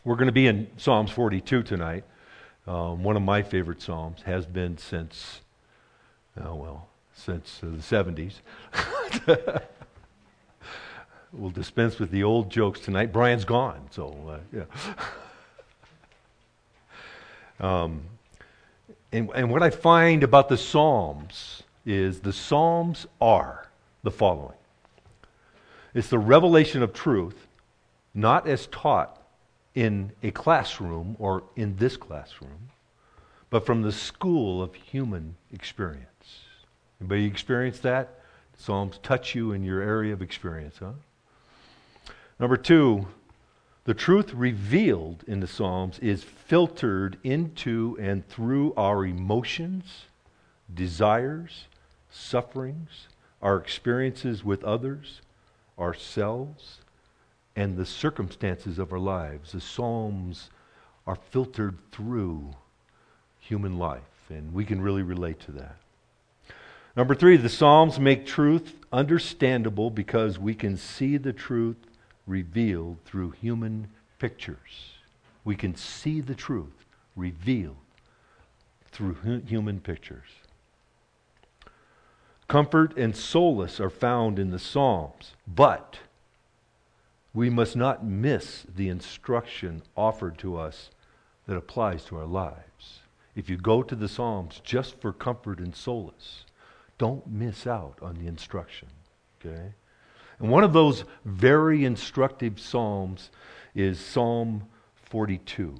We're going to be in Psalms 42 tonight. One of my favorite Psalms, has been since, since the 70s. We'll dispense with the old jokes tonight. Brian's gone, so yeah. And what I find about the Psalms is the Psalms are the following. It's the revelation of truth, not as taught in a classroom or in this classroom, but from the school of human experience. Anybody experience that? Psalms touch you in your area of experience, huh? Number two, the truth revealed in the Psalms is filtered into and through our emotions, desires, sufferings, our experiences with others, ourselves, and the circumstances of our lives. The Psalms are filtered through human life, and we can really relate to that. Number three, the Psalms make truth understandable because we can see the truth revealed through human pictures. We can see the truth revealed through human pictures. Comfort and solace are found in the Psalms, but we must not miss the instruction offered to us that applies to our lives. If you go to the Psalms just for comfort and solace, don't miss out on the instruction, okay? And one of those very instructive Psalms is Psalm 42.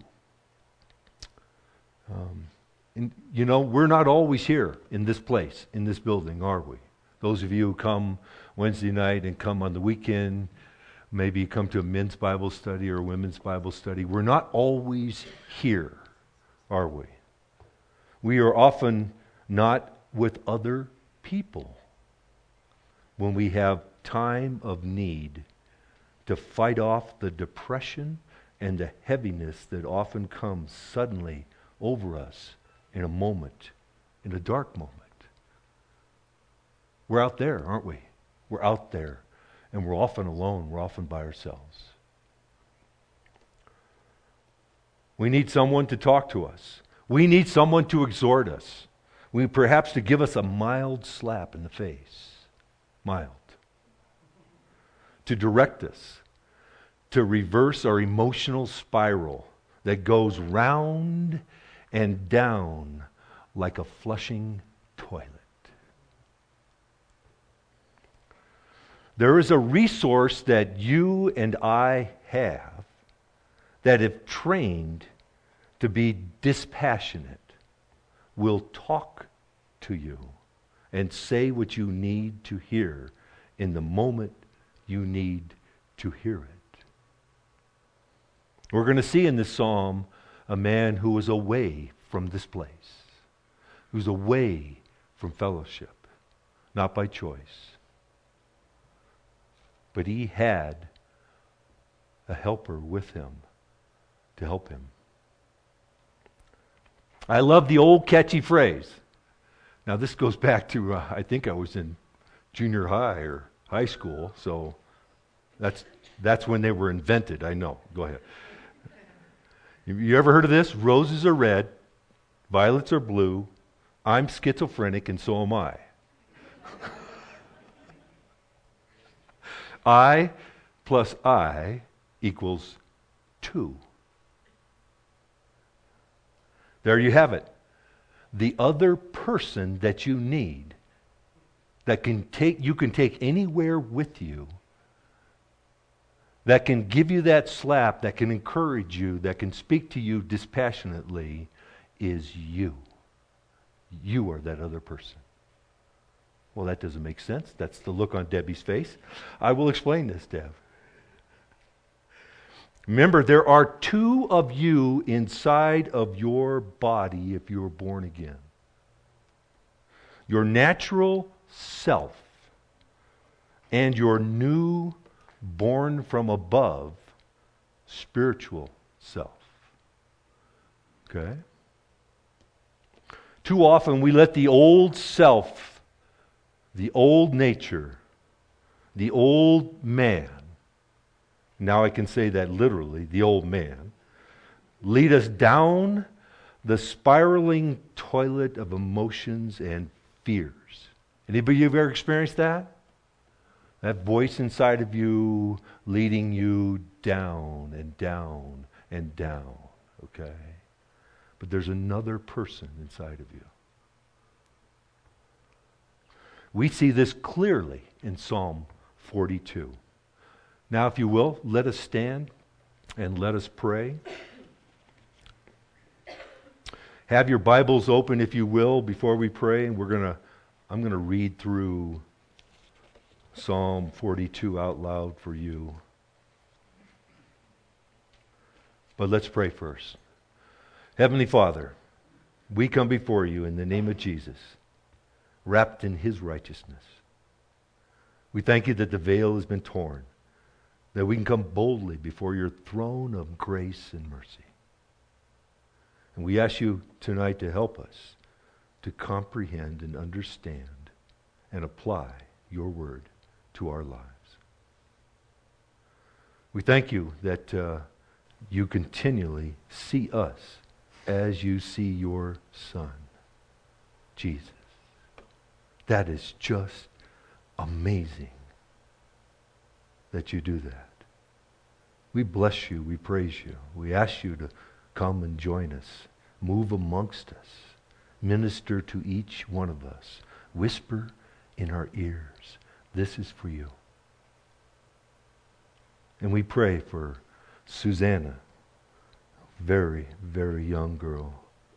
We're not always here in this place, in this building, are we? Those of you who come Wednesday night and come on the weekend, maybe you come to a men's Bible study or a women's Bible study. We're not always here, are we? We are often not with other people when we have time of need to fight off the depression and the heaviness that often comes suddenly over us in a moment, in a dark moment. We're out there, aren't we? We're out there. And we're often alone. We're often by ourselves. We need someone to talk to us. We need someone to exhort us. Perhaps to give us a mild slap in the face. Mild. To direct us. To reverse our emotional spiral that goes round and down like a flushing toilet. There is a resource that you and I have that, if trained to be dispassionate, will talk to you and say what you need to hear in the moment you need to hear it. We're going to see in this psalm a man who was away from this place, who's away from fellowship, not by choice. But he had a helper with him to help him. I love the old catchy phrase. Now this goes back to, I think I was in junior high or high school, so that's when they were invented, I know. Go ahead. You ever heard of this? Roses are red, violets are blue, I'm schizophrenic and so am I. I plus I equals 2. There you have it. The other person that you need, that you can take anywhere with you, that can give you that slap, that can encourage you, that can speak to you dispassionately, is you. You are that other person. Well, that doesn't make sense. That's the look on Debbie's face. I will explain this, Deb. Remember, there are 2 of you inside of your body if you are born again. Your natural self and your new, born from above, spiritual self. Okay? Too often we let the old self, the old nature, the old man, now I can say that literally, the old man, lead us down the spiraling toilet of emotions and fears. Anybody ever experienced that? That voice inside of you leading you down and down and down, okay? But there's another person inside of you. We see this clearly in Psalm 42. Now, if you will, let us stand and let us pray. Have your Bibles open, if you will, before we pray, and I'm going to read through Psalm 42 out loud for you. But let's pray first. Heavenly Father, we come before you in the name of Jesus, wrapped in his righteousness. We thank you that the veil has been torn, that we can come boldly before your throne of grace and mercy. And we ask you tonight to help us to comprehend and understand and apply your word to our lives. We thank you that you continually see us as you see your Son, Jesus. That is just amazing that you do that. We bless you, we praise you. We ask you to come and join us. Move amongst us. Minister to each one of us. Whisper in our ears. This is for you. And we pray for Susanna, a very, very young girl,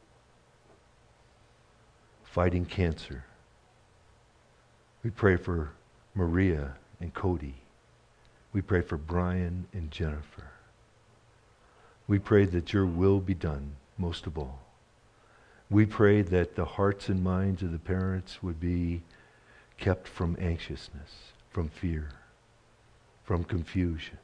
fighting cancer. We pray for Maria and Cody. We pray for Brian and Jennifer. We pray that your will be done, most of all. We pray that the hearts and minds of the parents would be kept from anxiousness, from fear, from confusion.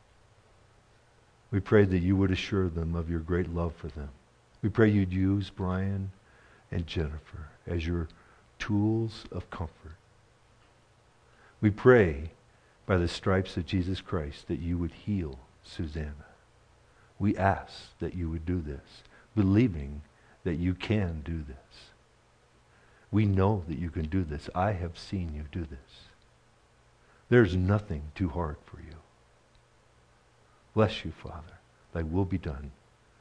We pray that you would assure them of your great love for them. We pray you'd use Brian and Jennifer as your tools of comfort. We pray by the stripes of Jesus Christ that you would heal Susanna. We ask that you would do this, believing that you can do this. We know that you can do this. I have seen you do this. There's nothing too hard for you. Bless you, Father. Thy will be done.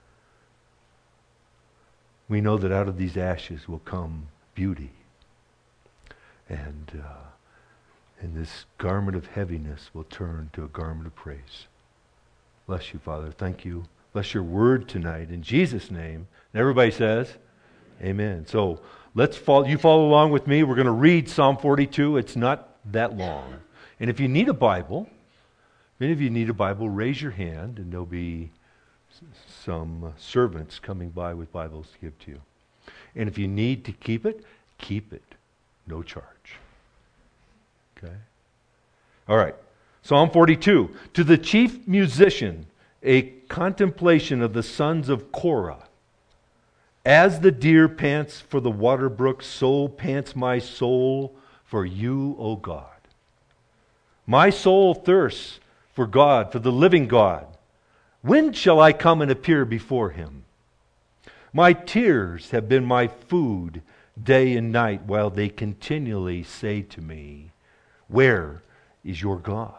We know that out of these ashes will come beauty. And this garment of heaviness will turn to a garment of praise. Bless you, Father. Thank you. Bless your word tonight. In Jesus' name. And everybody says, amen. So you follow along with me. We're going to read Psalm 42. It's not that long. And if you need a Bible, if any of you need a Bible, raise your hand and there'll be some servants coming by with Bibles to give to you. And if you need to keep it. No charge. Okay? All right. Psalm 42. To the chief musician, a contemplation of the sons of Korah. As the deer pants for the water brook, so pants my soul for you, O God. My soul thirsts for God, for the living God. When shall I come and appear before him? My tears have been my food day and night, while they continually say to me, where is your God?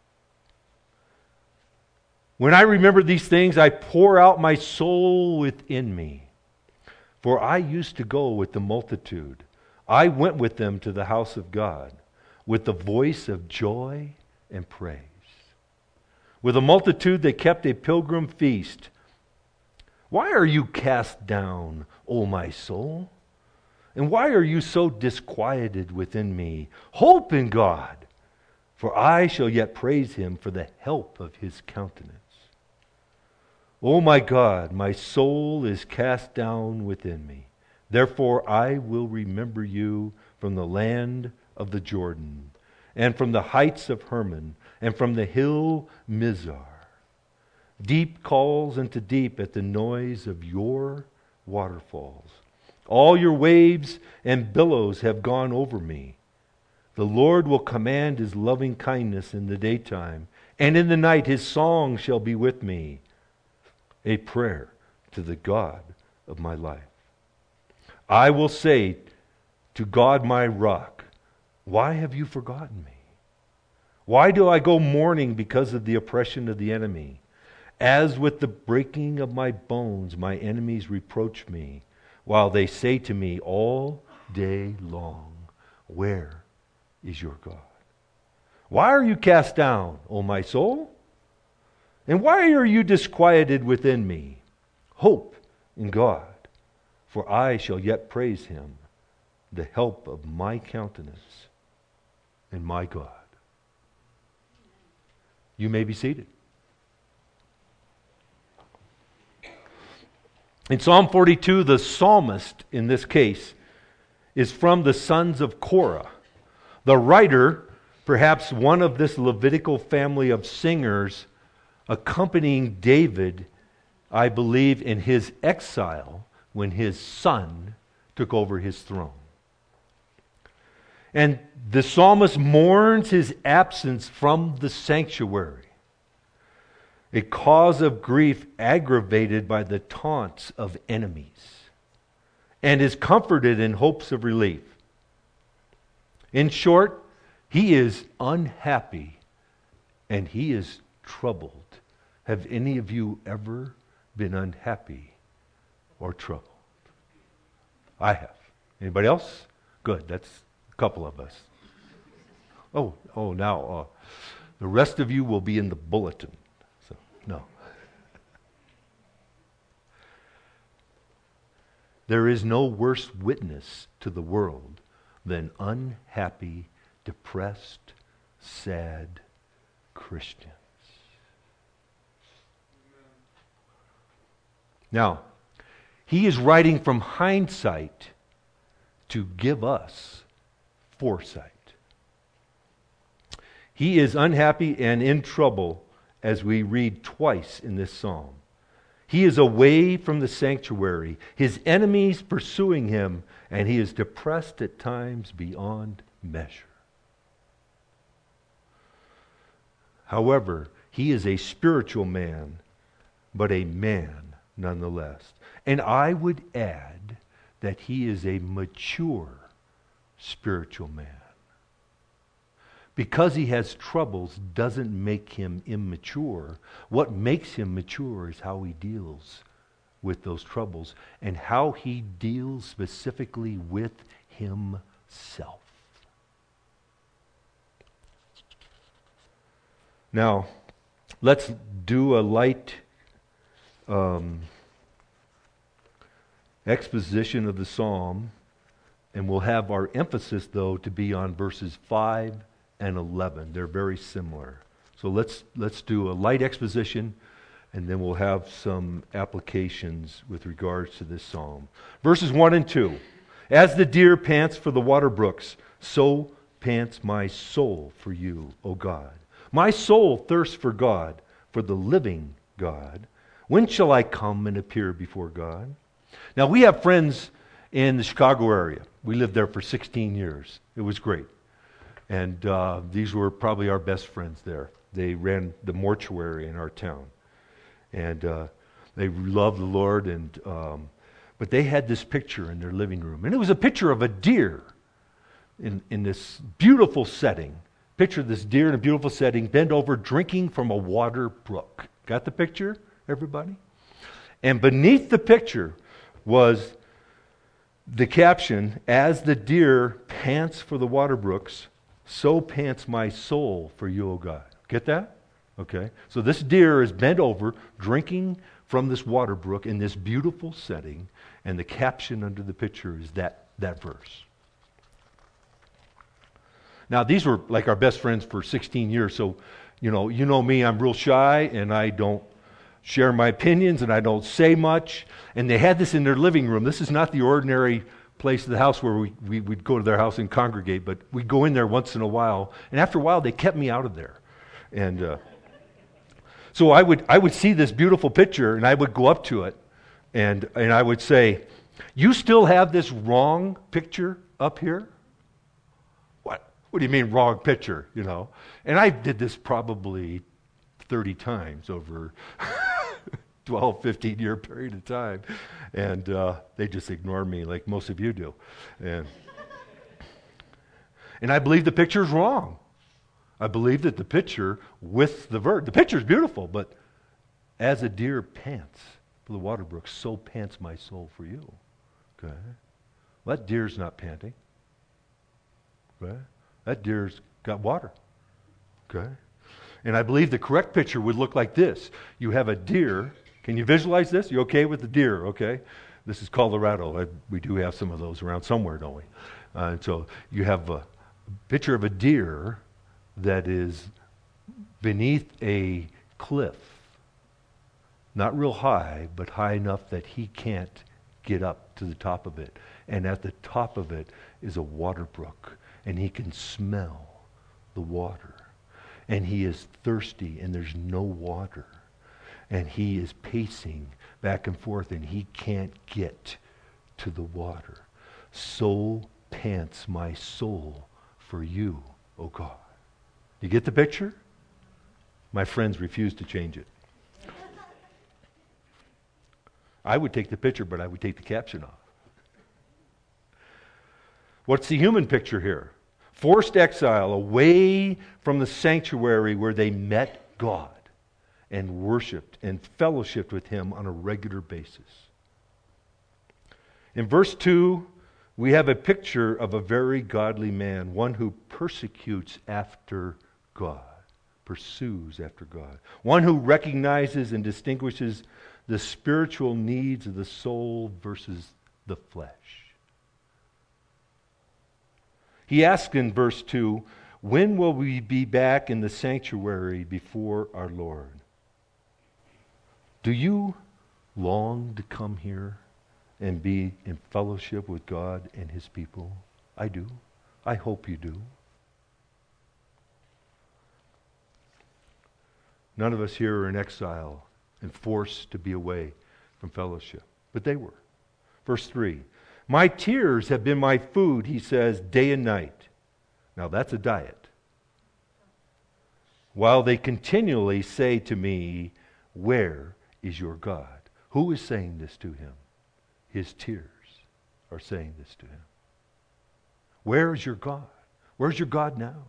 When I remember these things, I pour out my soul within me. For I used to go with the multitude. I went with them to the house of God, with the voice of joy and praise. With a multitude they kept a pilgrim feast. Why are you cast down, O my soul? And why are you so disquieted within me? Hope in God, for I shall yet praise him for the help of his countenance. O my God, my soul is cast down within me. Therefore I will remember you from the land of the Jordan, and from the heights of Hermon, and from the hill Mizar. Deep calls unto deep at the noise of your waterfalls. All your waves and billows have gone over me. The Lord will command his loving kindness in the daytime, and in the night his song shall be with me, a prayer to the God of my life. I will say to God my rock, why have you forgotten me? Why do I go mourning because of the oppression of the enemy? As with the breaking of my bones, my enemies reproach me, while they say to me all day long, where is your God? Why are you cast down, O my soul? And why are you disquieted within me? Hope in God, for I shall yet praise him, the help of my countenance and my God. You may be seated. In Psalm 42, the psalmist in this case is from the sons of Korah. The writer, perhaps one of this Levitical family of singers, accompanying David, I believe, in his exile when his son took over his throne. And the psalmist mourns his absence from the sanctuary, a cause of grief aggravated by the taunts of enemies, and is comforted in hopes of relief. In short, he is unhappy and he is troubled. Have any of you ever been unhappy or troubled? I have. Anybody else? Good. That's a couple of us. Now the rest of you will be in the bulletin. So, no. There is no worse witness to the world than unhappy, depressed, sad Christians. Now, he is writing from hindsight to give us foresight. He is unhappy and in trouble, as we read twice in this psalm. He is away from the sanctuary, his enemies pursuing him, and he is depressed at times beyond measure. However, he is a spiritual man, but a man nonetheless. And I would add that he is a mature spiritual man. Because he has troubles doesn't make him immature. What makes him mature is how he deals with those troubles and how he deals specifically with himself. Now, let's do a light exposition of the psalm, and we'll have our emphasis, though, to be on verses 5 and 11. They're very similar. So let's do a light exposition, and then we'll have some applications with regards to this psalm. Verses 1 and 2. As the deer pants for the water brooks, so pants my soul for you, O God. My soul thirsts for God, for the living God. When shall I come and appear before God? Now, we have friends in the Chicago area. We lived there for 16 years. It was great. And these were probably our best friends there. They ran the mortuary in our town. And they loved the Lord. But they had this picture in their living room. And it was a picture of a deer in this beautiful setting. Picture this deer in a beautiful setting, bent over, drinking from a water brook. Got the picture, everybody? And beneath the picture was the caption, as the deer pants for the water brooks, so pants my soul for you, O God. Get that? Okay. So this deer is bent over, drinking from this water brook in this beautiful setting, and the caption under the picture is that verse. Now, these were like our best friends for 16 years, so you know me, I'm real shy, and I don't share my opinions, and I don't say much. And they had this in their living room. This is not the ordinary place of the house where we'd go to their house and congregate, but we'd go in there once in a while. And after a while, they kept me out of there. And so I would see this beautiful picture, and I would go up to it, and I would say, "You still have this wrong picture up here?" What do you mean wrong picture, And I did this probably 30 times over 12, 15-year period of time. And they just ignore me like most of you do. And I believe the picture's wrong. I believe that the picture with the picture's beautiful, but as a deer pants for the water brook, so pants my soul for you. Okay? Well, that deer's not panting. Okay? That deer's got water. Okay? And I believe the correct picture would look like this. You have a deer. Can you visualize this? You okay with the deer? Okay? This is Colorado. We do have some of those around somewhere, don't we? So you have a picture of a deer that is beneath a cliff. Not real high, but high enough that he can't get up to the top of it. And at the top of it is a water brook. And he can smell the water. And he is thirsty and there's no water. And he is pacing back and forth and he can't get to the water. So pants my soul for you, O God. You get the picture? My friends refuse to change it. I would take the picture, but I would take the caption off. What's the human picture here? Forced exile away from the sanctuary where they met God and worshiped and fellowshiped with Him on a regular basis. In verse 2, we have a picture of a very godly man, one who persecutes after God, pursues after God, one who recognizes and distinguishes the spiritual needs of the soul versus the flesh. He asks in verse 2, when will we be back in the sanctuary before our Lord? Do you long to come here and be in fellowship with God and His people? I do. I hope you do. None of us here are in exile and forced to be away from fellowship. But they were. Verse 3, my tears have been my food, he says, day and night. Now that's a diet. While they continually say to me, where is your God? Who is saying this to him? His tears are saying this to him. Where is your God? Where's your God now?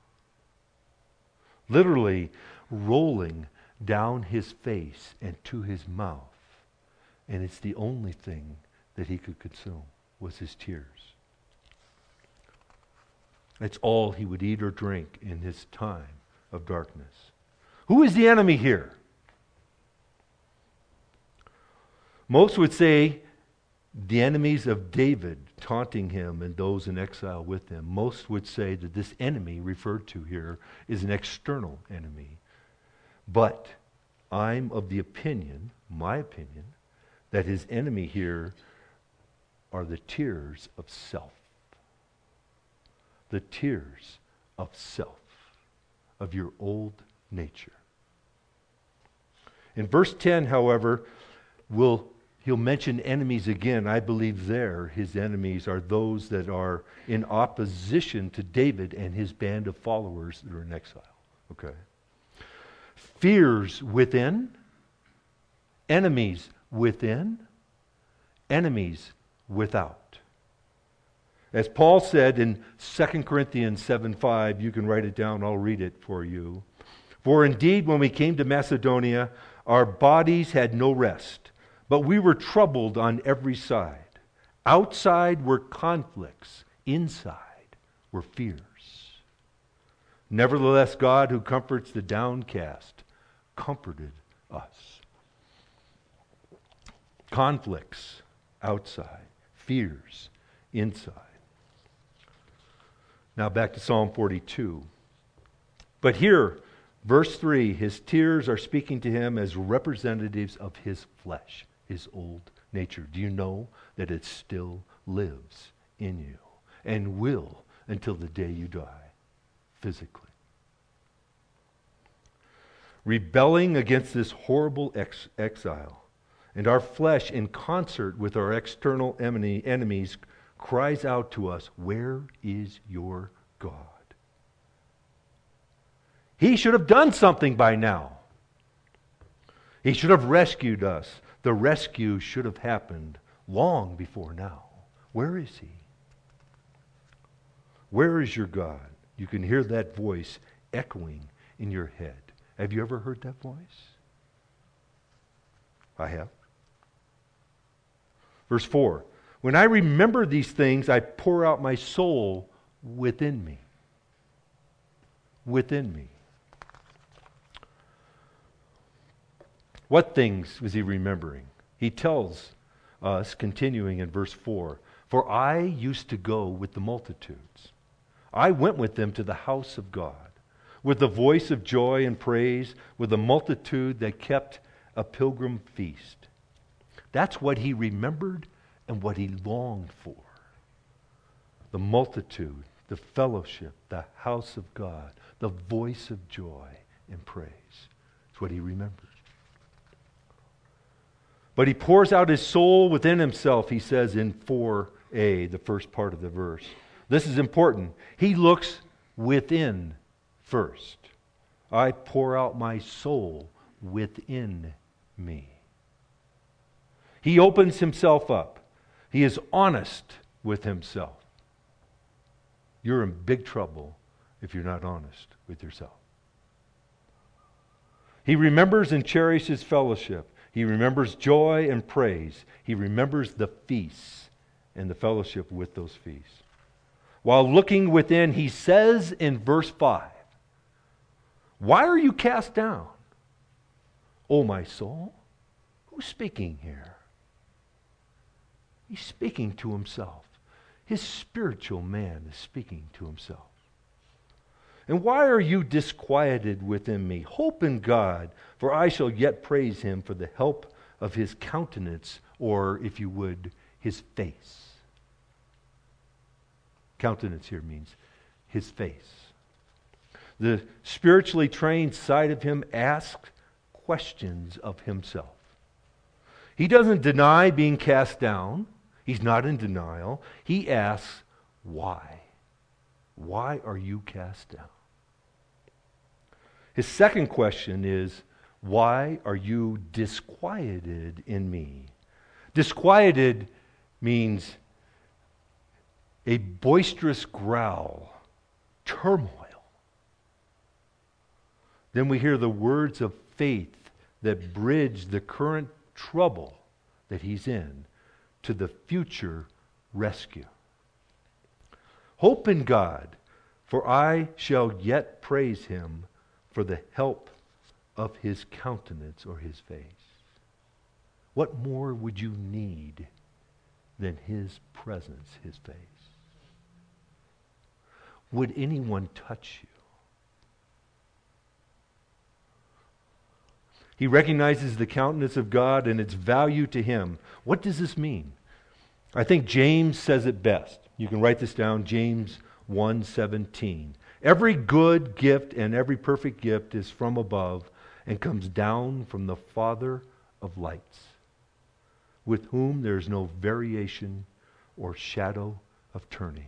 Literally rolling down his face and to his mouth. And it's the only thing that he could consume was his tears. That's all he would eat or drink in his time of darkness. Who is the enemy here? Most would say the enemies of David taunting him and those in exile with him. Most would say that this enemy referred to here is an external enemy. But I'm of the opinion, my opinion, that his enemy here are the tears of self. The tears of self, of your old nature. In verse 10, however, he'll mention enemies again. I believe there his enemies are those that are in opposition to David and his band of followers that are in exile. Okay. Fears within, enemies within, enemies without. As Paul said in 2 Corinthians 7:5, you can write it down, I'll read it for you. For indeed, when we came to Macedonia, our bodies had no rest, but we were troubled on every side. Outside were conflicts, inside were fears. Nevertheless, God, who comforts the downcast, comforted us. Conflicts outside, fears inside. Now back to Psalm 42. But here, verse 3, his tears are speaking to him as representatives of his flesh, his old nature. Do you know that it still lives in you and will until the day you die, physically? Rebelling against this horrible exile, and our flesh in concert with our external enemies cries out to us, where is your God? He should have done something by now. He should have rescued us. The rescue should have happened long before now. Where is He? Where is your God? You can hear that voice echoing in your head. Have you ever heard that voice? I have. Verse 4. When I remember these things, I pour out my soul within me. Within me. What things was he remembering? He tells us, continuing in verse 4, for I used to go with the multitudes. I went with them to the house of God, with the voice of joy and praise, with a multitude that kept a pilgrim feast. That's what he remembered and what he longed for. The multitude, the fellowship, the house of God, the voice of joy and praise. That's what he remembered. But he pours out his soul within himself, he says in 4a, the first part of the verse. This is important. He looks within first. I pour out my soul within me. He opens himself up. He is honest with himself. You're in big trouble if you're not honest with yourself. He remembers and cherishes fellowship. He remembers joy and praise. He remembers the feasts and the fellowship with those feasts. While looking within, he says in verse 5, why are you cast down, O my soul? Who's speaking here? He's speaking to himself. His spiritual man is speaking to himself. And why are you disquieted within me? Hope in God, for I shall yet praise him for the help of his countenance, or, if you would, his face. Countenance here means his face. The spiritually trained side of him asks questions of himself. He doesn't deny being cast down. He's not in denial. He asks, why? Why are you cast down? His second question is, why are you disquieted in me? Disquieted means a boisterous growl, turmoil. Then we hear the words of faith that bridge the current trouble that he's in to the future rescue. Hope in God, for I shall yet praise him for the help of his countenance or his face. What more would you need than his presence, his face? Would anyone touch you? He recognizes the countenance of God and its value to him. What does this mean? I think James says it best. You can write this down, James 1:17. Every good gift and every perfect gift is from above and comes down from the Father of lights, with whom there is no variation or shadow of turning.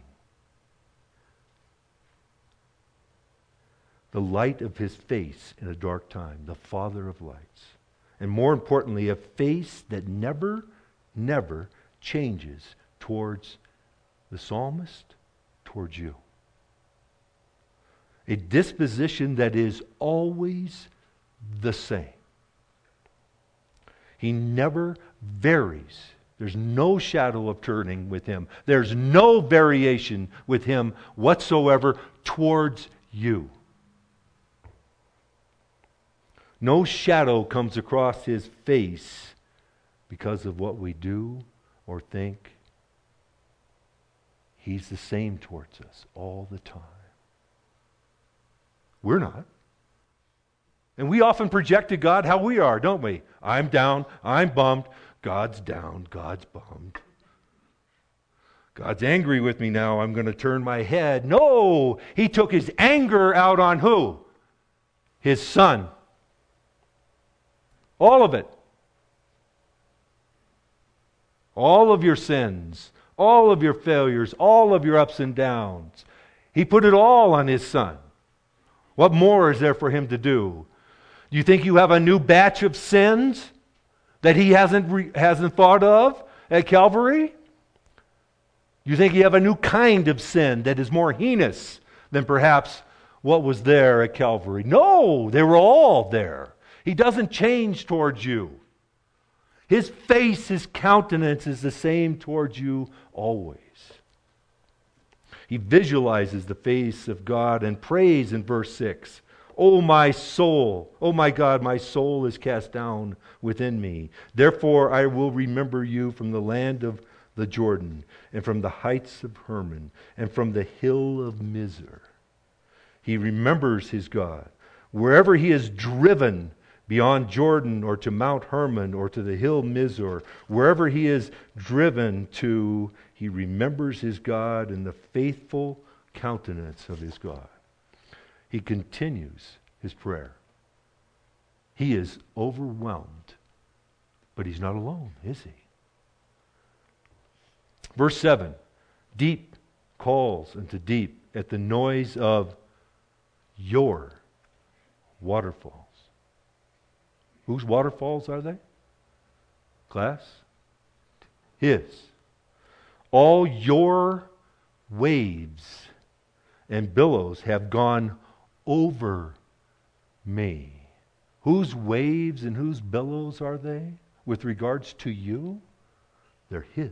The light of his face in a dark time, the Father of lights. And more importantly, a face that never changes towards the psalmist, towards you. A disposition that is always the same. He never varies. There's no shadow of turning with him. There's no variation with him whatsoever towards you. No shadow comes across his face because of what we do or think. He's the same towards us all the time. We're not. And we often project to God how we are, don't we? I'm down, I'm bummed. God's down, God's bummed. God's angry with me now, I'm going to turn my head. No! He took his anger out on who? His Son. All of it. All of your sins, all of your failures, all of your ups and downs. He put it all on his Son. What more is there for him to do? Do you think you have a new batch of sins that he hasn't thought of at Calvary? You think you have a new kind of sin that is more heinous than perhaps what was there at Calvary? No, they were all there. He doesn't change towards you. His face, his countenance is the same towards you always. He visualizes the face of God and prays in verse 6. O my soul, O my God, my soul is cast down within me. Therefore I will remember you from the land of the Jordan, and from the heights of Hermon, and from the hill of Mizar. He remembers his God. Wherever he is driven, beyond Jordan or to Mount Hermon or to the hill Mizar, wherever he is driven to, he remembers his God and the faithful countenance of his God. He continues his prayer. He is overwhelmed, but he's not alone, is he? Verse 7, deep calls unto deep at the noise of your waterfalls. Whose waterfalls are they? Class? His. All your waves and billows have gone over me. Whose waves and whose billows are they with regards to you? They're his.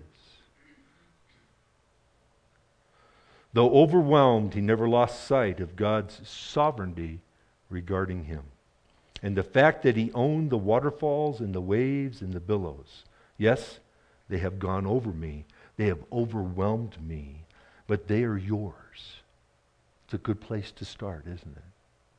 Though overwhelmed, he never lost sight of God's sovereignty regarding him. And the fact that he owned the waterfalls and the waves and the billows. Yes, they have gone over me. They have overwhelmed me. But they are yours. It's a good place to start, isn't it?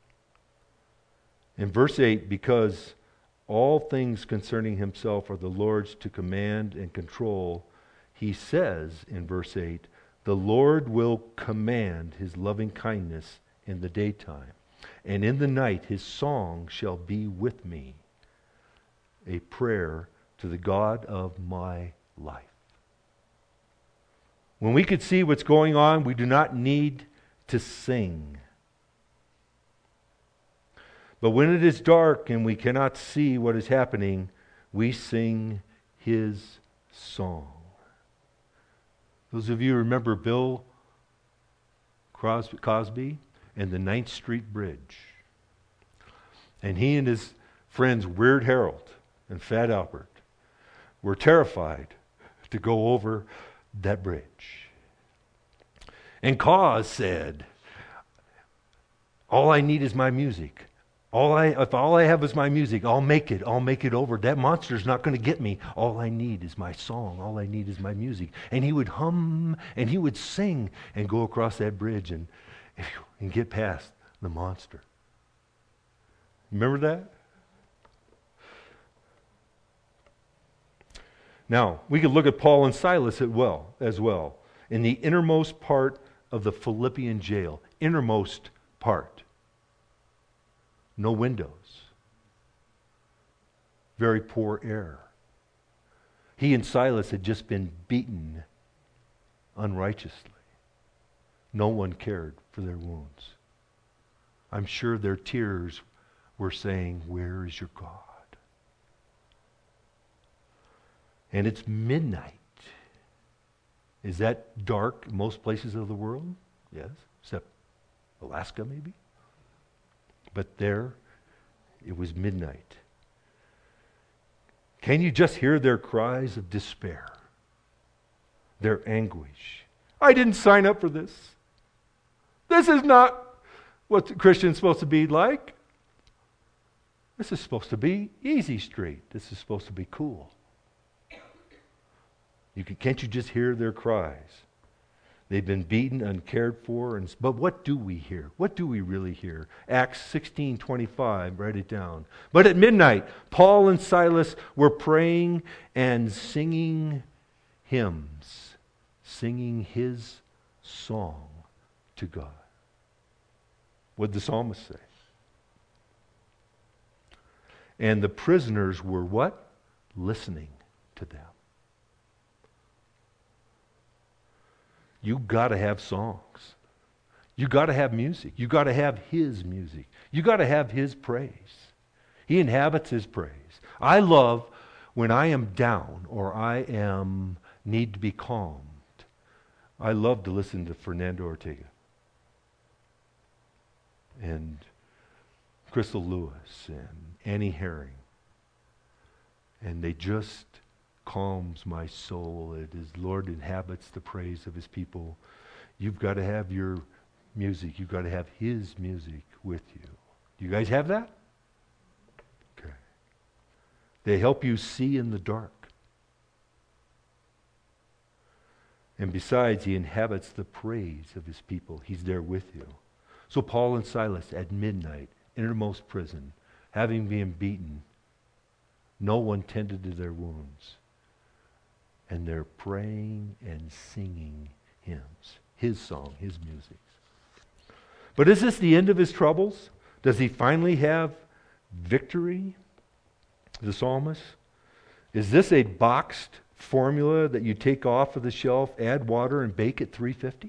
In verse 8, because all things concerning himself are the Lord's to command and control, he says in verse 8, the Lord will command his loving kindness in the daytime, and in the night his song shall be with me, a prayer to the God of my life. When we could see what's going on, we do not need to sing. But when it is dark and we cannot see what is happening, we sing his song. Those of you who remember Bill Cosby and the 9th Street Bridge. And he and his friends Weird Harold and Fat Albert were terrified to go over that bridge. And Cos said, all I need is my music. If all I have is my music, I'll make it over. That monster's not going to get me. All I need is my song. All I need is my music. And he would hum and he would sing and go across that bridge and get past the monster. Remember that? Now, we could look at Paul and Silas as well. In the innermost part of the Philippian jail. Innermost part. No windows. Very poor air. He and Silas had just been beaten unrighteously. No one cared for their wounds. I'm sure their tears were saying, where is your God? And it's midnight. Is that dark in most places of the world? Yes, except Alaska maybe. But there, it was midnight. Can you just hear their cries of despair? Their anguish. I didn't sign up for this. This is not what the Christian's supposed to be like. This is supposed to be easy street. This is supposed to be cool. Can't you just hear their cries? They've been beaten, uncared for. But what do we hear? What do we really hear? Acts 16:25, write it down. But at midnight, Paul and Silas were praying and singing hymns, singing his song to God. What did the psalmist say? And the prisoners were what? Listening to them. You got to have songs. You got to have music. You got to have his music. You got to have his praise. He inhabits his praise. I love when I am down or need to be calmed. I love to listen to Fernando Ortega and Crystal Lewis and Annie Herring. And they just calms my soul. It is Lord inhabits the praise of his people. You've got to have your music. You've got to have his music with you. Do you guys have that? Okay. They help you see in the dark. And besides, he inhabits the praise of his people. He's there with you. So Paul and Silas at midnight, innermost prison, having been beaten, no one tended to their wounds. And they're praying and singing hymns. His song, his music. But is this the end of his troubles? Does he finally have victory? The psalmist? Is this a boxed formula that you take off of the shelf, add water, and bake at 350?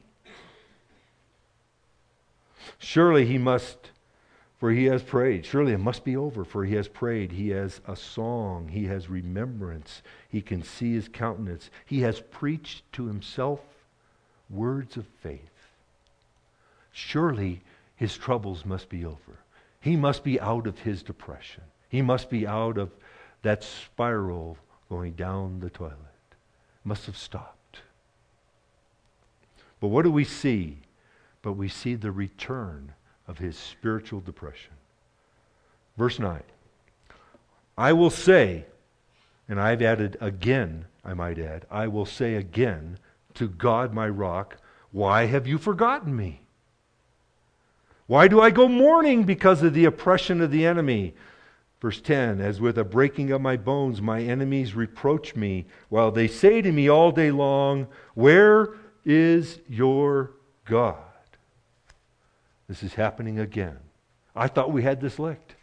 Surely he must, for he has prayed. Surely it must be over, for he has prayed. He has a song. He has remembrance. He can see his countenance. He has preached to himself words of faith. Surely his troubles must be over. He must be out of his depression. He must be out of that spiral going down the toilet. Must have stopped. But what do we see? But we see the return of his spiritual depression. Verse 9. I will say, and I've added again, I might add, I will say again to God my rock, why have you forgotten me? Why do I go mourning because of the oppression of the enemy? Verse 10, as with a breaking of my bones, my enemies reproach me, while they say to me all day long, where is your God? This is happening again. I thought we had this licked.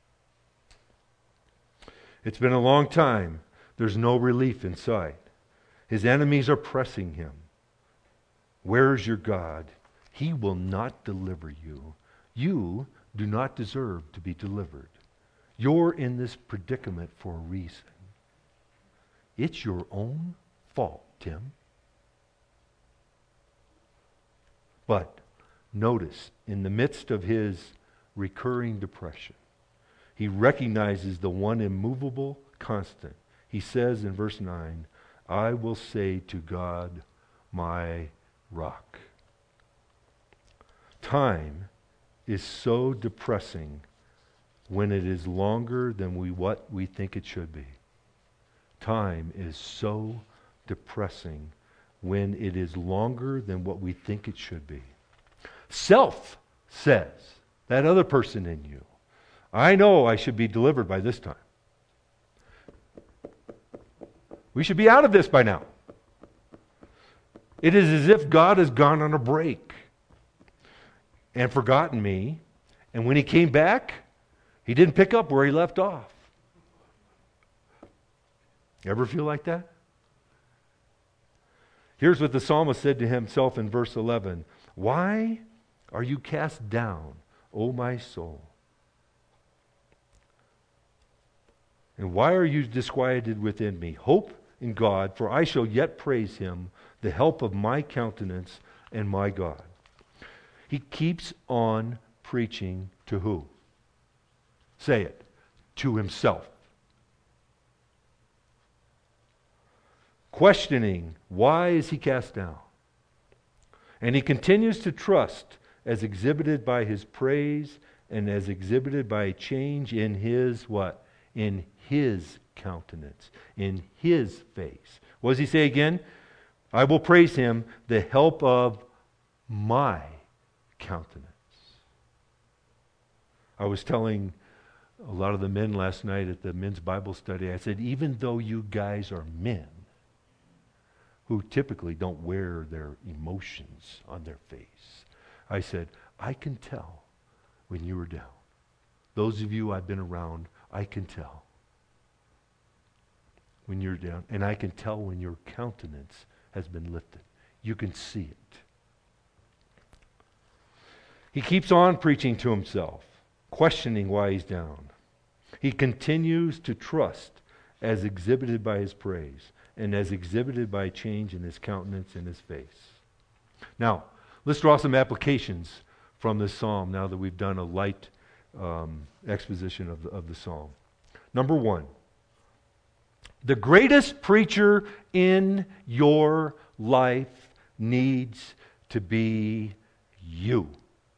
It's been a long time. There's no relief in sight. His enemies are pressing him. Where is your God? He will not deliver you. You do not deserve to be delivered. You're in this predicament for a reason. It's your own fault, Tim. But notice, in the midst of his recurring depression, he recognizes the one immovable constant. He says in verse 9, I will say to God, my rock. Time is so depressing when it is longer than what we think it should be. Time is so depressing when it is longer than what we think it should be. Self says, that other person in you, I know I should be delivered by this time. We should be out of this by now. It is as if God has gone on a break and forgotten me, and when he came back, he didn't pick up where he left off. Ever feel like that? Here's what the psalmist said to himself in verse 11. Why are you cast down, O my soul? And why are you disquieted within me? Hope in God, for I shall yet praise him, the help of my countenance and my God. He keeps on preaching to who? Say it. To himself. Questioning, why is he cast down? And he continues to trust, as exhibited by his praise and as exhibited by a change in his what? In his countenance, in his face. What does he say again? I will praise him, the help of my countenance. I was telling a lot of the men last night at the men's Bible study, I said, even though you guys are men who typically don't wear their emotions on their face, I said, I can tell when you were down. Those of you I've been around, I can tell when you're down. And I can tell when your countenance has been lifted. You can see it. He keeps on preaching to himself, questioning why he's down. He continues to trust as exhibited by his praise and as exhibited by change in his countenance and his face. Now, let's draw some applications from this psalm now that we've done a light exposition of the psalm. Number one, the greatest preacher in your life needs to be you.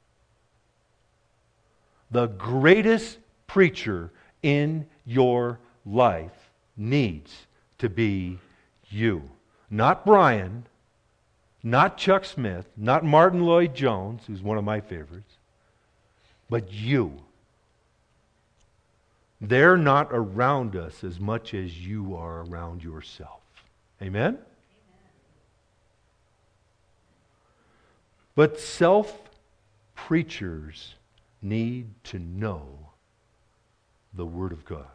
The greatest preacher in your life needs to be you. Not Brian, not Chuck Smith, not Martin Lloyd-Jones, who's one of my favorites, but you. They're not around us as much as you are around yourself. Amen? But self-preachers need to know the Word of God.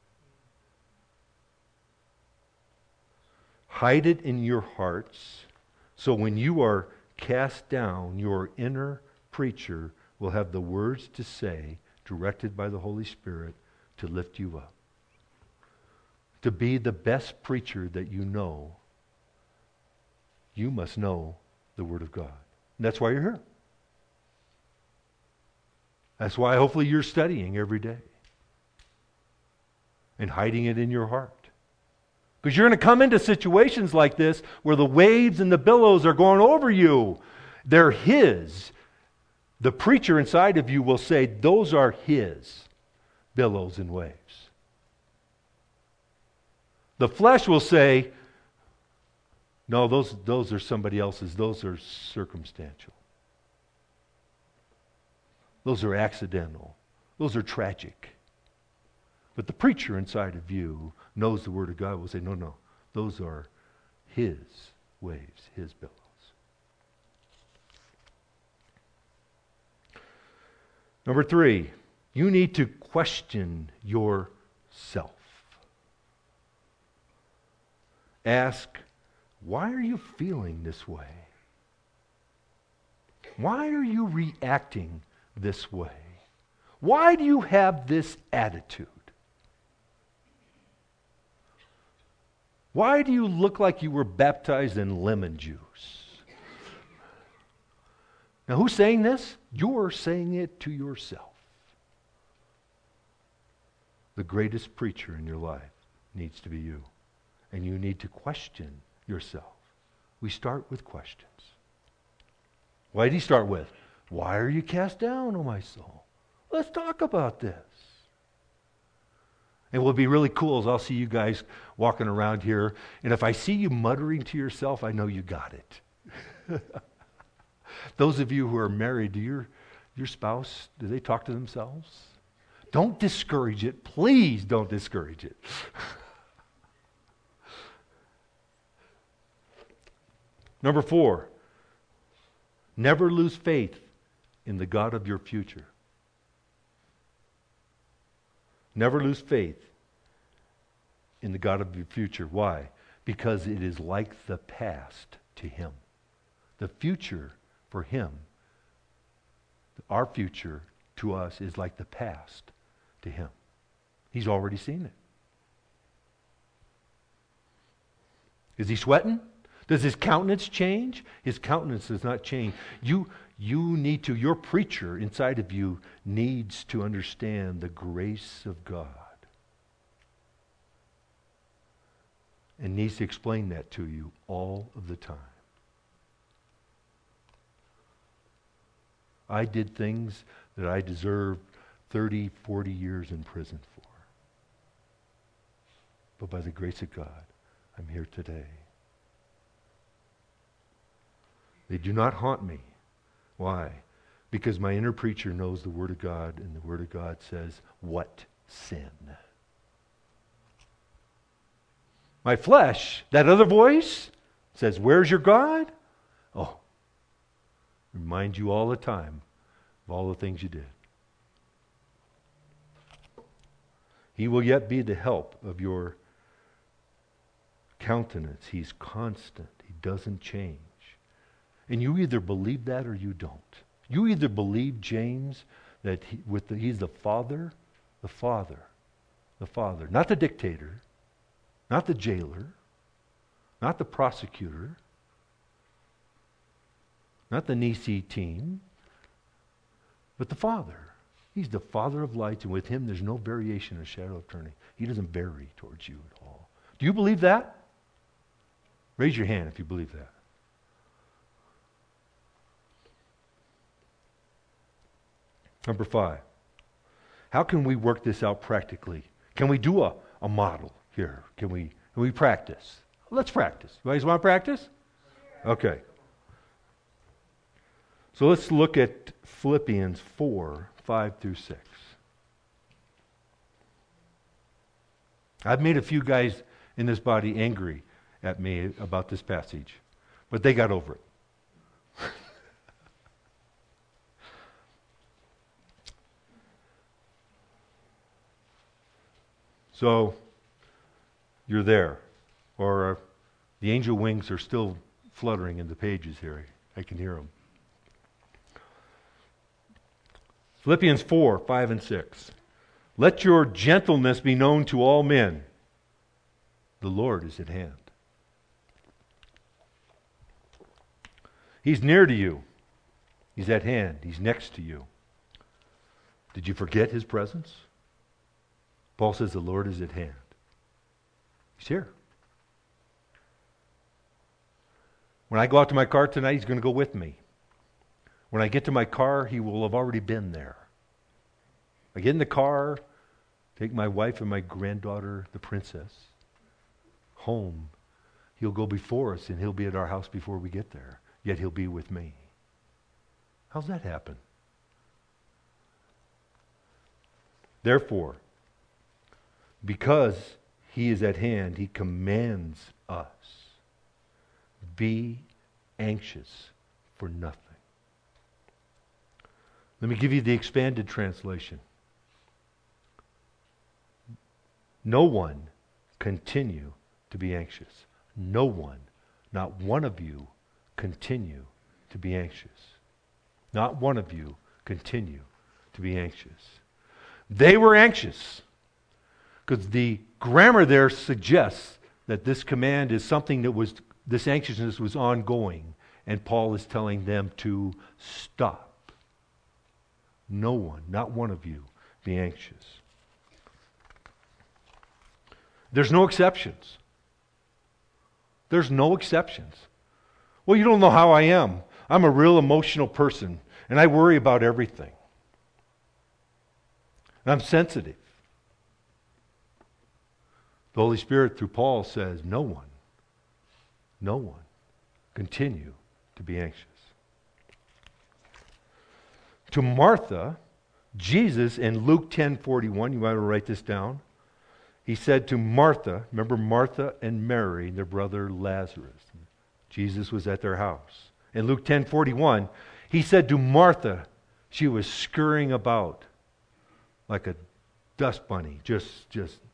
Hide it in your hearts, so when you are cast down, your inner preacher will have the words to say, directed by the Holy Spirit, to lift you up. To be the best preacher that you know, you must know the Word of God. And that's why you're here. That's why hopefully you're studying every day and hiding it in your heart. Because you're going to come into situations like this where the waves and the billows are going over you. They're His. The preacher inside of you will say, those are His billows and waves. The flesh will say, no, those are somebody else's. Those are circumstantial. Those are accidental. Those are tragic. But the preacher inside of you knows the Word of God will say, no, those are His waves, His billows. Number 3, you need to question yourself. Ask, why are you feeling this way? Why are you reacting this way? Why do you have this attitude? Why do you look like you were baptized in lemon juice? Now, who's saying this? You're saying it to yourself. The greatest preacher in your life needs to be you. And you need to question yourself. We start with questions. Why did he start with? Why are you cast down, O my soul? Let's talk about this. And what'll be really cool is I'll see you guys walking around here, and if I see you muttering to yourself, I know you got it. Those of you who are married, do your spouse, do they talk to themselves? Don't discourage it. Please don't discourage it. Number 4, never lose faith in the God of your future. Never lose faith in the God of your future. Why? Because it is like the past to Him. The future for Him, our future to us is like the past to Him. He's already seen it. Is He sweating? Does His countenance change? His countenance does not change. You need to, your preacher inside of you needs to understand the grace of God. And needs to explain that to you all of the time. I did things that I deserved 30, 40 years in prison for. But by the grace of God, I'm here today. They do not haunt me. Why? Because my inner preacher knows the Word of God, and the Word of God says, what sin? My flesh, that other voice, says, where's your God? Oh, remind you all the time of all the things you did. He will yet be the help of your countenance. He's constant. He doesn't change. And you either believe that or you don't. You either believe James, that he's the Father, The Father. Not the dictator. Not the jailer. Not the prosecutor. Not the Nisi team. But the Father. He's the Father of lights, and with Him there's no variation or shadow of turning. He doesn't vary towards you at all. Do you believe that? Raise your hand if you believe that. Number 5. How can we work this out practically? Can we do a model here? Can we practice? Let's practice. You guys want to practice? Okay. So let's look at Philippians 4, 5 through 6. I've made a few guys in this body angry at me about this passage, but they got over it. So, you're there. Or the angel wings are still fluttering in the pages here. I can hear them. Philippians 4, 5 and 6. Let your gentleness be known to all men. The Lord is at hand. He's near to you. He's at hand. He's next to you. Did you forget His presence? Paul says the Lord is at hand. He's here. When I go out to my car tonight, He's going to go with me. When I get to my car, He will have already been there. I get in the car, take my wife and my granddaughter, the princess, home. He'll go before us and He'll be at our house before we get there. Yet He'll be with me. How's that happen? Therefore, because He is at hand, He commands us, be anxious for nothing. Let me give you the expanded translation. No one continue to be anxious. No one, not one of you, continue to be anxious. Not one of you continue to be anxious. They were anxious because the grammar there suggests that this command is something that was, this anxiousness was ongoing, and Paul is telling them to stop. No one, not one of you, be anxious. There's no exceptions. There's no exceptions. Well, you don't know how I am. I'm a real emotional person, and I worry about everything. And I'm sensitive. The Holy Spirit, through Paul, says, no one continue to be anxious. To Martha, Jesus in Luke 10:41, you might want to write this down. He said to Martha, remember Martha and Mary, their brother Lazarus. Jesus was at their house. In Luke 10:41, He said to Martha, she was scurrying about like a dust bunny, just.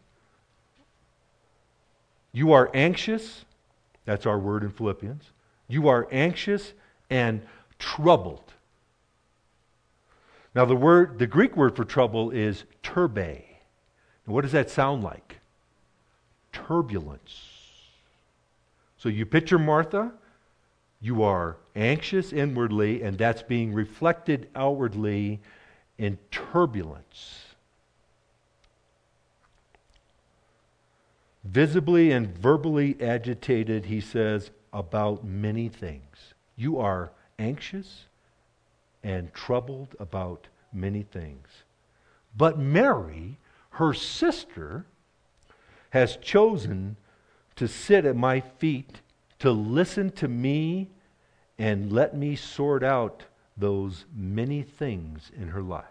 You are anxious, that's our word in Philippians. You are anxious and troubled. Now the Greek word for trouble is turbe. And what does that sound like? Turbulence. So you picture Martha, you are anxious inwardly, and that's being reflected outwardly in turbulence. Visibly and verbally agitated, he says, about many things. You are anxious and troubled about many things. But Mary, her sister, has chosen to sit at my feet, to listen to me, and let me sort out those many things in her life.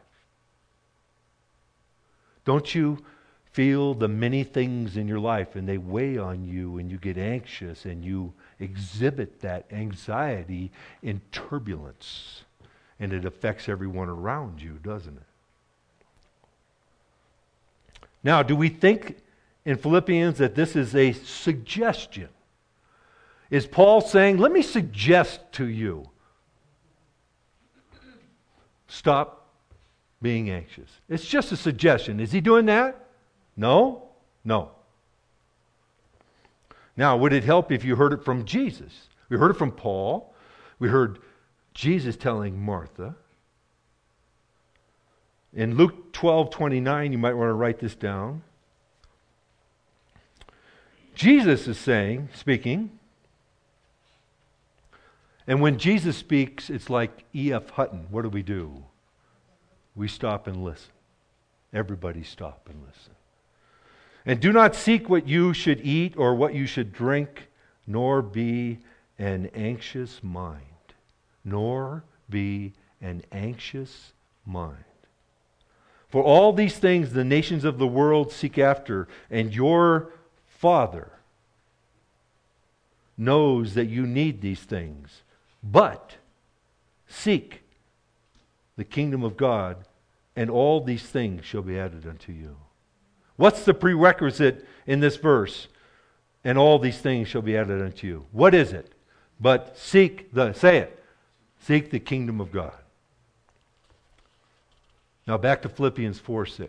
Don't you feel the many things in your life and they weigh on you and you get anxious and you exhibit that anxiety in turbulence? And it affects everyone around you, doesn't it? Now, do we think in Philippians that this is a suggestion? Is Paul saying, let me suggest to you, stop being anxious? It's just a suggestion. Is he doing that? No? No. Now, would it help if you heard it from Jesus? We heard it from Paul. We heard Jesus telling Martha. In Luke 12:29, you might want to write this down. Jesus is speaking, and when Jesus speaks, it's like E.F. Hutton. What do? We stop and listen. Everybody stop and listen. And do not seek what you should eat or what you should drink, nor be an anxious mind. Nor be an anxious mind. For all these things the nations of the world seek after, and your Father knows that you need these things. But seek the kingdom of God, and all these things shall be added unto you. What's the prerequisite in this verse? And all these things shall be added unto you. What is it? But seek the kingdom of God. Now back to Philippians 4:6.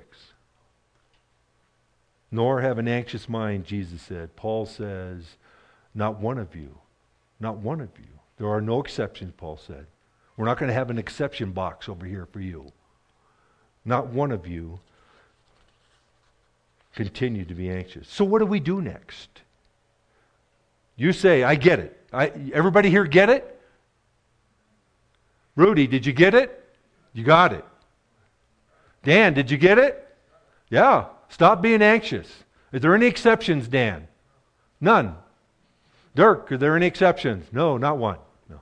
Nor have an anxious mind, Jesus said. Paul says, not one of you. Not one of you. There are no exceptions, Paul said. We're not going to have an exception box over here for you. Not one of you continue to be anxious. So what do we do next? You say, I get it. Everybody here get it? Rudy, did you get it? You got it. Dan, did you get it? Yeah. Stop being anxious. Is there any exceptions, Dan? None. Dirk, are there any exceptions? No, not one. No.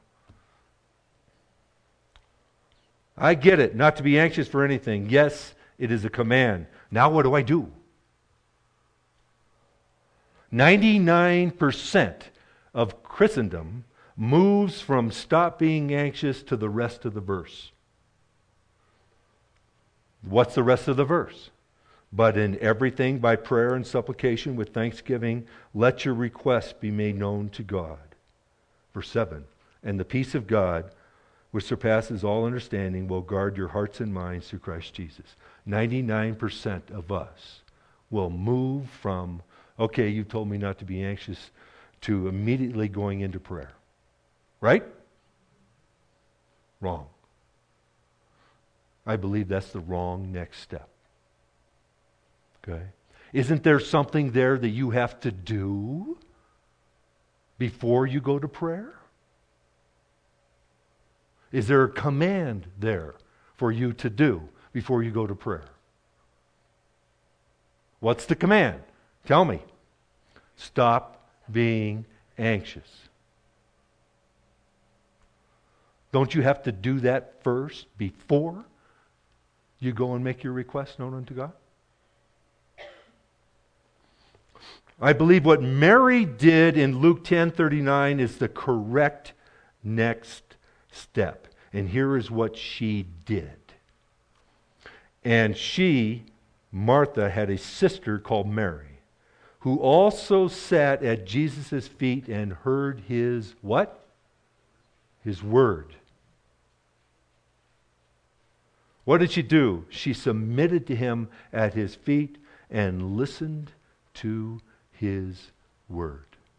I get it, not to be anxious for anything. Yes, it is a command. Now what do I do? 99% of Christendom moves from stop being anxious to the rest of the verse. What's the rest of the verse? But in everything by prayer and supplication with thanksgiving, let your requests be made known to God. Verse 7, and the peace of God, which surpasses all understanding, will guard your hearts and minds through Christ Jesus. 99% of us will move from, okay, you told me not to be anxious, to immediately going into prayer. Right? Wrong. I believe that's the wrong next step. Okay? Isn't there something there that you have to do before you go to prayer? Is there a command there for you to do before you go to prayer? What's the command? Tell me. Stop being anxious. Don't you have to do that first before you go and make your request known unto God? I believe what Mary did in Luke 10:39 is the correct next step. And here is what she did. And she, Martha, had a sister called Mary, who also sat at Jesus' feet and heard his what? His word. What did she do? She submitted to him at his feet and listened to his word.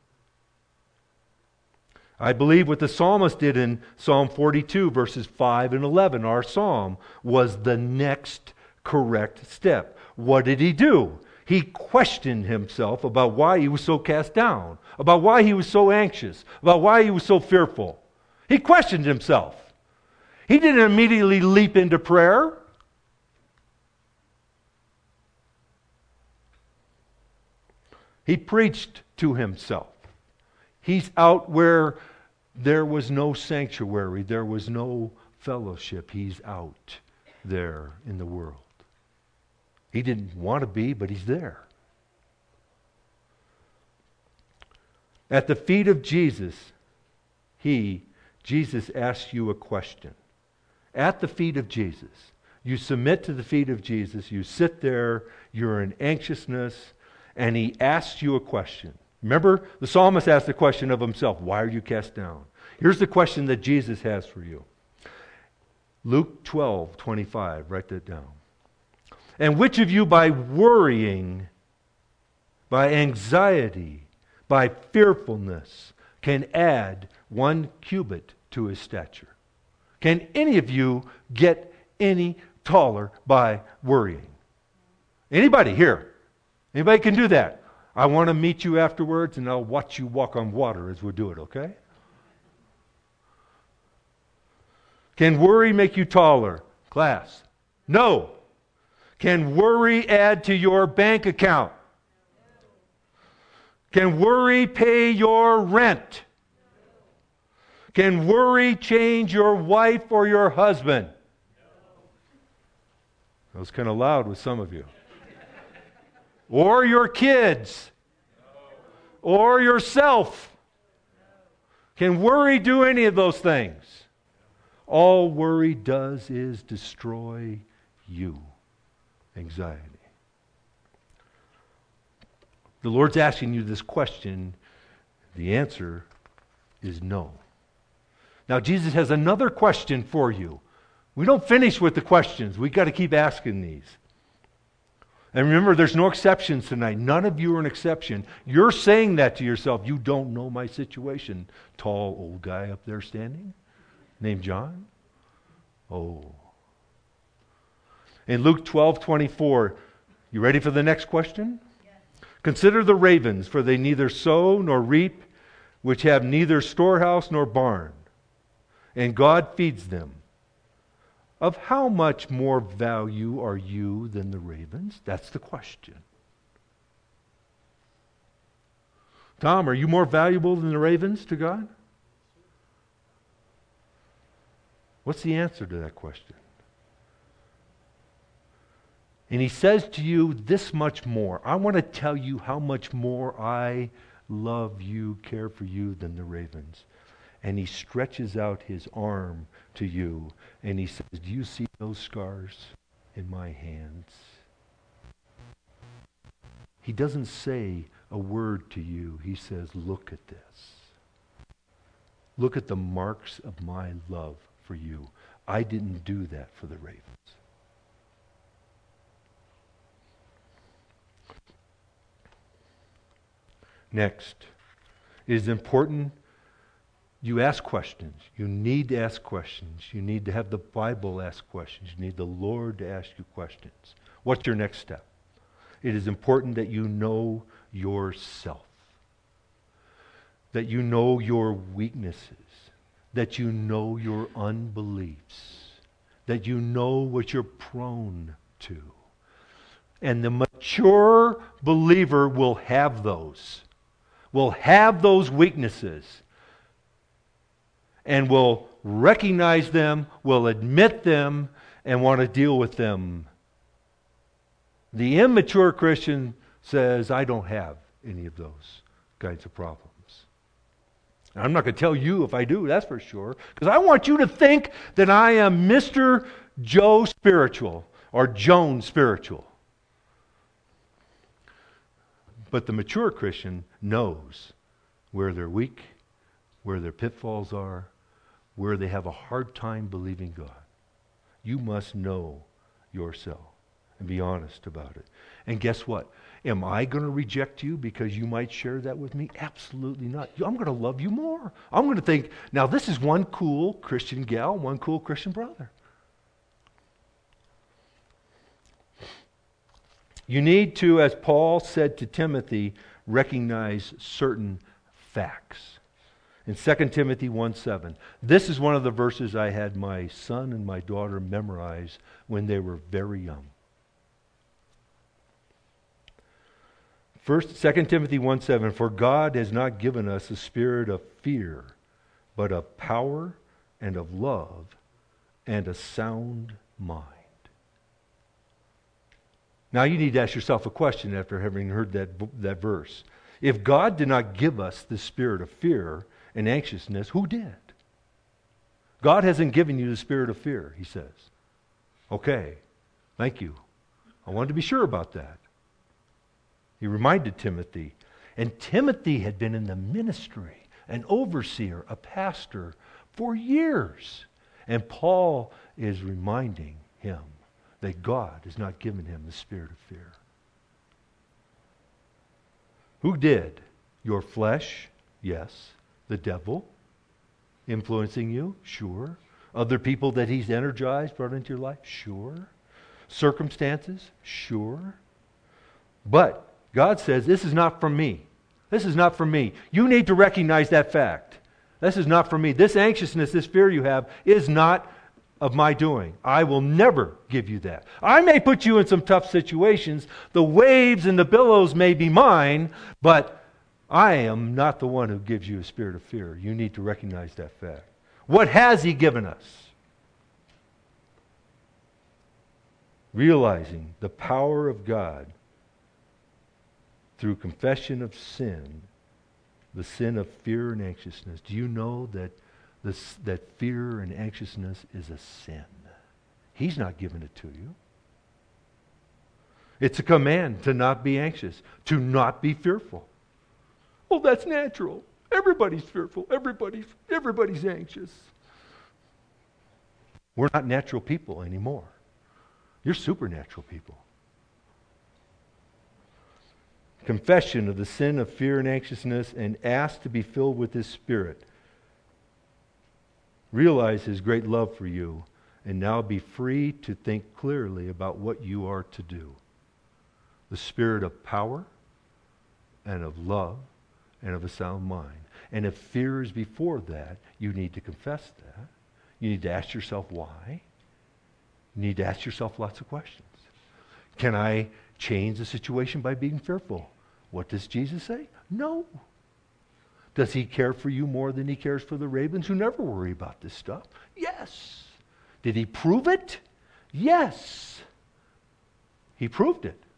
I believe what the psalmist did in Psalm 42, verses 5 and 11, our psalm, was the next correct step. What did he do? He questioned himself about why he was so cast down, about why he was so anxious, about why he was so fearful. He questioned himself. He didn't immediately leap into prayer. He preached to himself. He's out where there was no sanctuary, there was no fellowship. He's out there in the world. He didn't want to be, but he's there. At the feet of Jesus, Jesus asks you a question. At the feet of Jesus. You submit to the feet of Jesus. You sit there. You're in anxiousness. And he asks you a question. Remember, the psalmist asked the question of himself. Why are you cast down? Here's the question that Jesus has for you. Luke 12:25. Write that down. And which of you by worrying by anxiety, by fearfulness, can add 1 cubit to his stature. Can any of you get any taller by worrying? Anybody here? Anybody can do that? I want to meet you afterwards and I'll watch you walk on water as we do it, okay? Can worry make you taller? Class. No. Can worry add to your bank account? Can worry pay your rent? Can worry change your wife or your husband? That was kind of loud with some of you. Or your kids? Or yourself? Can worry do any of those things? All worry does is destroy you. Anxiety. The Lord's asking you this question. The answer is no. Now, Jesus has another question for you. We don't finish with the questions. We've got to keep asking these. And remember, there's no exceptions tonight. None of you are an exception. You're saying that to yourself. You don't know my situation. Tall, old guy up there standing, named John. Oh. In Luke 12:24, you ready for the next question? Yes. Consider the ravens, for they neither sow nor reap, which have neither storehouse nor barn, and God feeds them. Of how much more value are you than the ravens? That's the question. Tom, are you more valuable than the ravens to God? What's the answer to that question? And he says to you this much more. I want to tell you how much more I love you, care for you than the ravens. And he stretches out his arm to you and he says, do you see those scars in my hands? He doesn't say a word to you. He says, look at this. Look at the marks of my love for you. I didn't do that for the ravens. Next, it is important you ask questions. You need to ask questions. You need to have the Bible ask questions. You need the Lord to ask you questions. What's your next step? It is important that you know yourself, that you know your weaknesses, that you know your unbeliefs, that you know what you're prone to. And the mature believer will have those weaknesses, and will recognize them, will admit them, and want to deal with them. The immature Christian says, I don't have any of those kinds of problems. And I'm not going to tell you if I do, that's for sure, because I want you to think that I am Mr. Joe spiritual or Joan spiritual. But the mature Christian knows where they're weak, where their pitfalls are, where they have a hard time believing God. You must know yourself and be honest about it. And guess what? Am I going to reject you because you might share that with me? Absolutely not. I'm going to love you more. I'm going to think, now this is one cool Christian gal, one cool Christian brother. You need to, as Paul said to Timothy, recognize certain facts. In 2 Timothy 1:7, this is one of the verses I had my son and my daughter memorize when they were very young. 2 Timothy 1:7, for God has not given us a spirit of fear, but of power and of love and a sound mind. Now you need to ask yourself a question after having heard that verse. If God did not give us the spirit of fear and anxiousness, who did? God hasn't given you the spirit of fear, he says. Okay, thank you. I wanted to be sure about that. He reminded Timothy. And Timothy had been in the ministry, an overseer, a pastor, for years. And Paul is reminding him that God has not given him the spirit of fear. Who did? Your flesh? Yes. The devil? Influencing you? Sure. Other people that he's energized, brought into your life? Sure. Circumstances? Sure. But God says, this is not from me. This is not from me. You need to recognize that fact. This is not from me. This anxiousness, this fear you have is not of my doing. I will never give you that. I may put you in some tough situations. The waves and the billows may be mine, but I am not the one who gives you a spirit of fear. You need to recognize that fact. What has He given us? Realizing the power of God through confession of sin, the sin of fear and anxiousness. Do you know that that fear and anxiousness is a sin? He's not giving it to you. It's a command to not be anxious, to not be fearful. Well, that's natural. Everybody's fearful. Everybody's anxious. We're not natural people anymore. You're supernatural people. Confession of the sin of fear and anxiousness, and ask to be filled with His Spirit. Realize His great love for you, and now be free to think clearly about what you are to do. The spirit of power and of love and of a sound mind. And if fear is before that, you need to confess that. You need to ask yourself why. You need to ask yourself lots of questions. Can I change the situation by being fearful? What does Jesus say? No. Does He care for you more than He cares for the ravens who never worry about this stuff? Yes. Did He prove it? Yes. He proved it.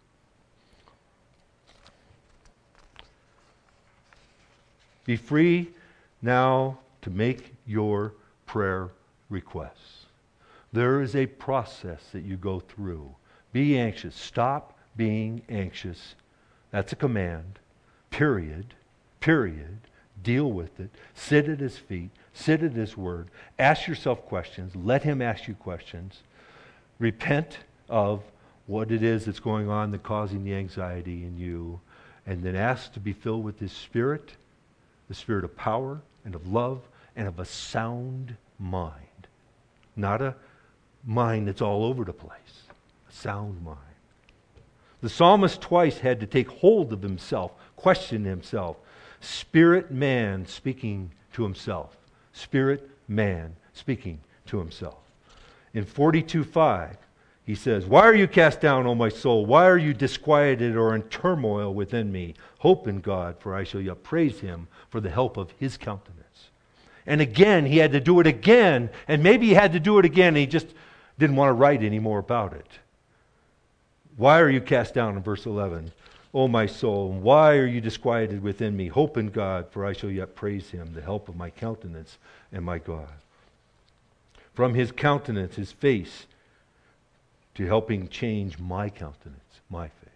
Be free now to make your prayer requests. There is a process that you go through. Be anxious. Stop being anxious. That's a command. Period. Deal with it. Sit at His feet. Sit at His Word. Ask yourself questions. Let Him ask you questions. Repent of what it is that's going on that's causing the anxiety in you. And then ask to be filled with His Spirit, the Spirit of power and of love and of a sound mind. Not a mind that's all over the place. A sound mind. The psalmist twice had to take hold of himself, question himself. Spirit man speaking to himself. Spirit man speaking to himself. In 42:5, he says, "Why are you cast down, O my soul? Why are you disquieted or in turmoil within me? Hope in God, for I shall yet praise Him for the help of His countenance." And again, he had to do it again. And maybe he had to do it again, and he just didn't want to write any more about it. Why are you cast down, in verse 11? O my soul, why are you disquieted within me? Hope in God, for I shall yet praise Him, the help of my countenance and my God. From His countenance, His face, to helping change my countenance, my face.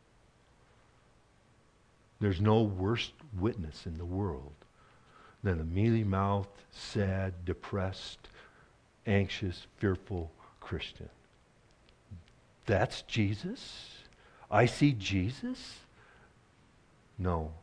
There's no worse witness in the world than a mealy-mouthed, sad, depressed, anxious, fearful Christian. That's Jesus? I see Jesus? No.